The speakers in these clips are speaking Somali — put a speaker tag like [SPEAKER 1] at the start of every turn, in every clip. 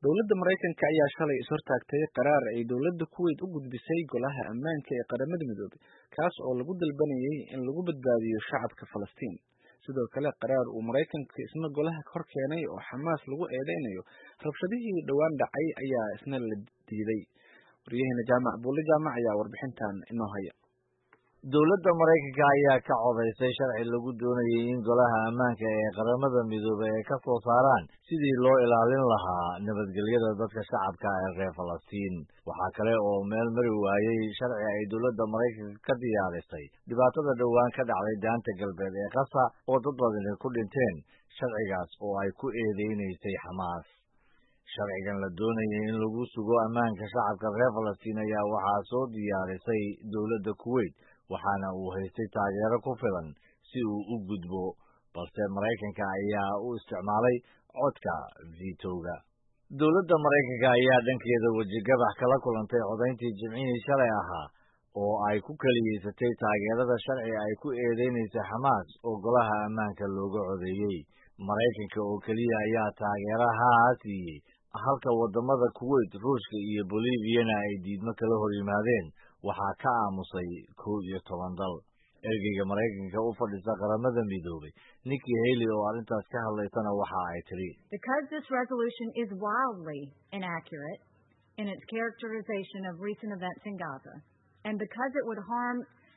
[SPEAKER 1] Dowladda Mareykanka ayaa shalay is hortaagtay qaraar ay dowladda Kuwait u gudbisay Golaha Ammaanka ee Qaramada Midoobay, kaas oo lagu dalbanayay in lagu badbaadiyo shacabka Falastiin. Sidoo kale, qaraar uu Mareykanka isna golaha hor keenay oo Xamaas lagu eedeynayo rabshadihii dhowaan dhacay ayaa isna la diiday. Waryaheena Jaamac Buule Jaamac ayaa warbixintan inoo haya.
[SPEAKER 2] Dowladda Mareykanka ayaa ka codeysay sharci lagu doonayay in Golaha Ammaanka ee Qaramada Midoobay ay ka soo saaraan sidii loo ilaalin lahaa nabadgelyada dadka shacabka ee reer Falastiin. Waxaa kale oo meel mari waayay sharci ay dowladda Mareykanka ka diyaarisay dhibaatada dhowaan ka dhacday daanta galbeed ee Gaza oo dad badani ku dhinteen, sharcigaas oo ay ku eedeynaysay Xamaas. Sharcigan la doonayay in lagu sugo ammaanka shacabka reer Falastiin ayaa waxaa soo diyaarisay dowladda Kuwait, waxaana uu haystay taageero ku filan si uu u gudbo, balse Mareykanka ayaa u isticmaalay codka veto-ga. Dowladda Mareykanka ayaa dhankeeda wejigabax kala kulantay codayntii Jimcihii shalay ahaa oo ay ku kaliyeysatay taageerada sharci ay ku eedeynaysay Xamaas oo Golaha Ammaanka looga codeeyey. Mareykanka oo keliya ayaa taageeraha siiyey, halka wadamada Kuwait, Ruushka iyo Boliviyana ay diidmo kala hor yimaadeen. Waxaa ka aamusay 11 dal. Ergeyga Mareykanka u fadhisa Qaramada Midoobay, Nikki Haley, oo arrintaas ka hadlaysana waxa ay tiri:
[SPEAKER 3] Because this resolution is wildly inaccurate in its characterization of recent events in Gaza, and because it would harm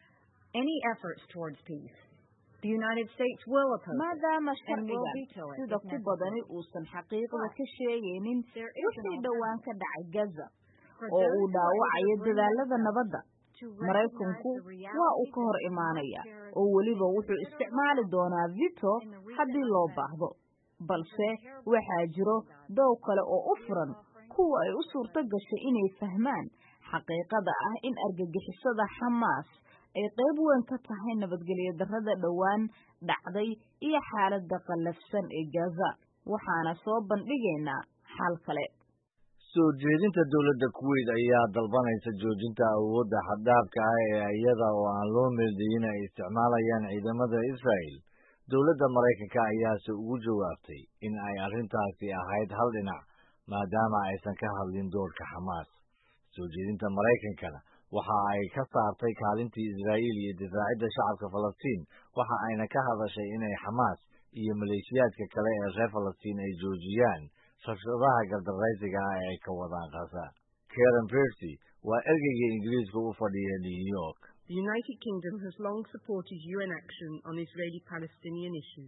[SPEAKER 3] any efforts towards peace, the United States will oppose
[SPEAKER 4] maadaama
[SPEAKER 3] it and will veto it
[SPEAKER 4] sida ku badani uusan xaqiiqada ka sheegaynin wixii dhowaan ka dhacay Gaza oo uu dhaawacayo dadaalada nabadda. Mareykanku waa uu ka hor imaanaya oo weliba wuxuu isticmaali doonaa veto haddii loo baahdo, balse waxaa jiro doow kale oo u furan kuwa ay u suurto gashay inay fahmaan xaqiiqada ah in argagixisada Xamaas ay qayb weyn ka tahay nabadgelyo darrada dhowaan dhacday iyo xaaladda qallafsan ee Gaza. Waxaana soo bandhigaynaa xal kale.
[SPEAKER 2] Soo jeedinta dowladda Kuwait ayaa dalbanaysa joojinta awoodda xad-dhaafka ah ee iyada oo aan loo meeldayin ay isticmaalayaan ciidamada Israel. Dowladda Mareykanka ayaase ugu jawaabtay in ay arrintaasi ahayd hal dhinac, maadaama aysan ka hadlin doorka Xamaas. Soo jeedinta Mareykankana waxa ay ka saartay kaalintii Israa'iil iyo difaacidda shacabka Falastiin, waxa ayna ka hadashay inay Xamaas iyo maleeshiyaadka kale ee reer Falastiin ay joojiyaan rabshadaha gardaraysiga ah ee ay ka wadaan Gaza. Karen Pierce waa ergeyga Ingiriiska u fadhiya New York.
[SPEAKER 5] The United Kingdom has long supported UN action on Israeli-Palestinian issues.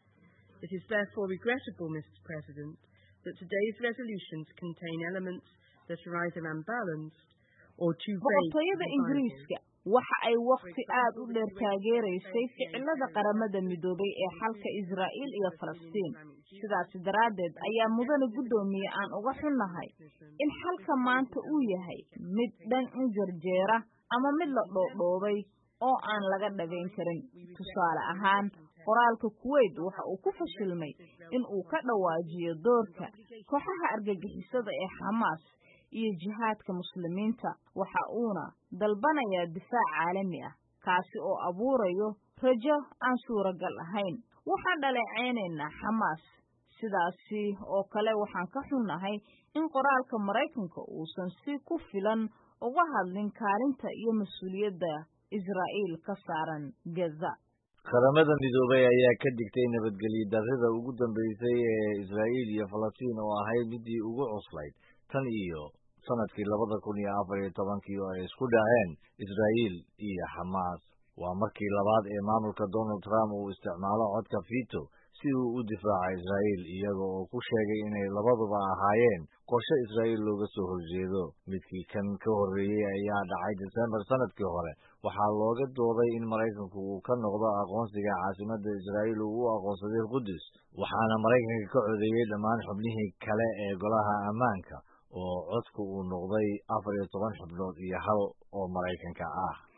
[SPEAKER 5] It is therefore regrettable, Mr. President, that today's resolutions contain elements that are either unbalanced or too vague.
[SPEAKER 4] Boqortooyada Ingiriiska waxa ay waqti aad u dheer taageeraysay ficilada Qaramada Midoobay ee xalka Israa'iil iyo Falastiin. Sidaas daraaddeed ayaa mudane guddoomiye aan uga xunnahay in xalka maanta uu yahay mid dhan u jarjeera ama mid la dhoodhoobay oo aan laga dhagayn karin. Tusaale ahaan, qoraalka Kuwait waxa uu ku fashilmay in uu ka dhawaajiyo doorka kooxaha argagixisada ee Xamaas iyo jihaadka muslimiinta. Waxa uuna dalbanayaa difaac caalami ah kaasi oo abuurayo rajo aan suuragal ahayn. Waxaan dhaleeceynaynaa Xamaas. Sidaasi oo kale waxaan ka xunnahay in qoraalka Mareykanka uusan si ku filan uga hadlin kaalinta iyo mas'uuliyadda Israa'iil ka saaran Gaza.
[SPEAKER 2] Qaramada Midoobay ayaa ka digtay nabadgelyo darrida ugu dambeysay ee Israa'iil iyo Falastiin oo ahayd midii ugu cuslayd tan iyo sanadkii 2014 oo ay isku dhaceen Israa'iil iyo Xamaas. Waa markii labaad ee maamulka Donald Trump uu isticmaalo codka veto si uu u difaaco Israa'iil, iyaga oo ku sheegay inay labaduba ahaayeen qorshe Israa'iil looga soo horjeedo. Midkii kan ka horreeyay ayaa dhacay December sanadkii hore. Waxaa looga dooday in Mareykanku uu ka noqdo aqoonsiga caasimadda Israa'iil uu u aqoonsaday Qudus, waxaana Mareykanka ka codeeyey dhammaan xubnihii kale ee Golaha Ammaanka oo codku uu noqday 14 xubnood iyo 1 oo Mareykanka ah.